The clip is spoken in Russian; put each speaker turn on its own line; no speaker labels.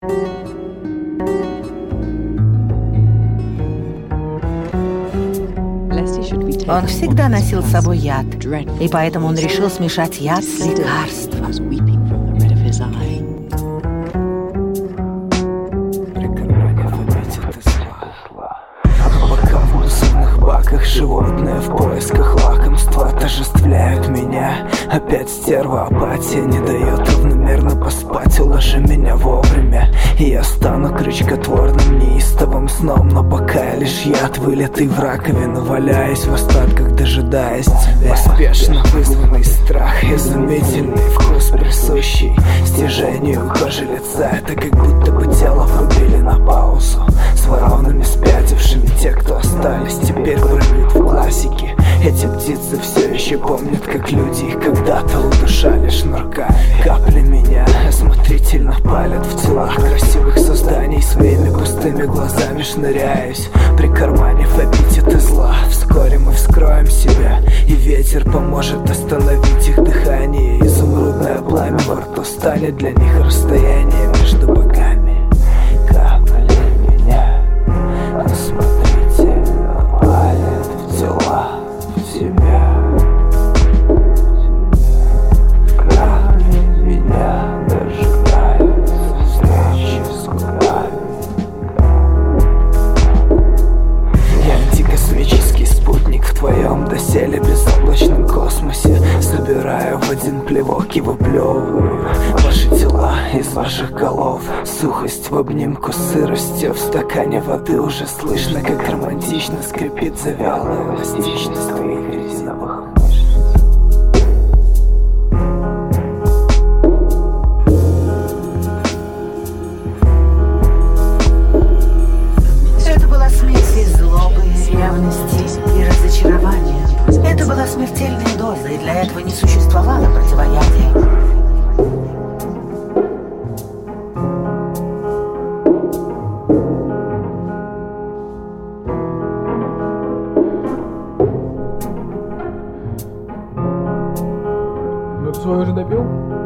Он всегда носил с собой яд, и поэтому он решил смешать яд с лекарством.
Пока в мусорных баках животные в поисках лакомства отождествляют меня. Опять стерва, апатия не дает равномерно поспать. Уложи меня вовремя, и я стану крючкотворным неистовым сном. Но пока лишь яд, вылитый в раковину, валяюсь в остатках, дожидаясь тебя. Поспешно вызванный страх, изумительный вкус, присущий стяжению кожи лица. Это как будто бы тело врубили на паузу. С воронами спятившими те, кто остались, теперь прыгают в классики. Эти птицы все еще помнят, как люди их когда-то удушали шнурками. Капли меня осмотрительно палят в телах красивых созданий. Своими пустыми глазами шныряюсь, прикарманив аппетиты зла. Вскоре мы вскроем себя, и ветер поможет остановить их дыхание. Изумрудное пламя во рту станет для них расстоянием между богами. Капли меня осмотрительно палят в тела, в тебя. Капли меня дожидаются встречи с губами. Я антикосмический спутник в твоем доселе безоблачном космосе. Собираю в один плевок и выплевываю ваши тела из ваших голов. Сухость в обнимку с сыростью в стакане воды. Уже слышно, как романтично скрипит завялая эластичность твоих резиновых мышц.
Это была смесь из злобы, ревности и разочарования. Это была смертельная доза, и для этого не существовало противоядия.
Ну ты свой уже допил?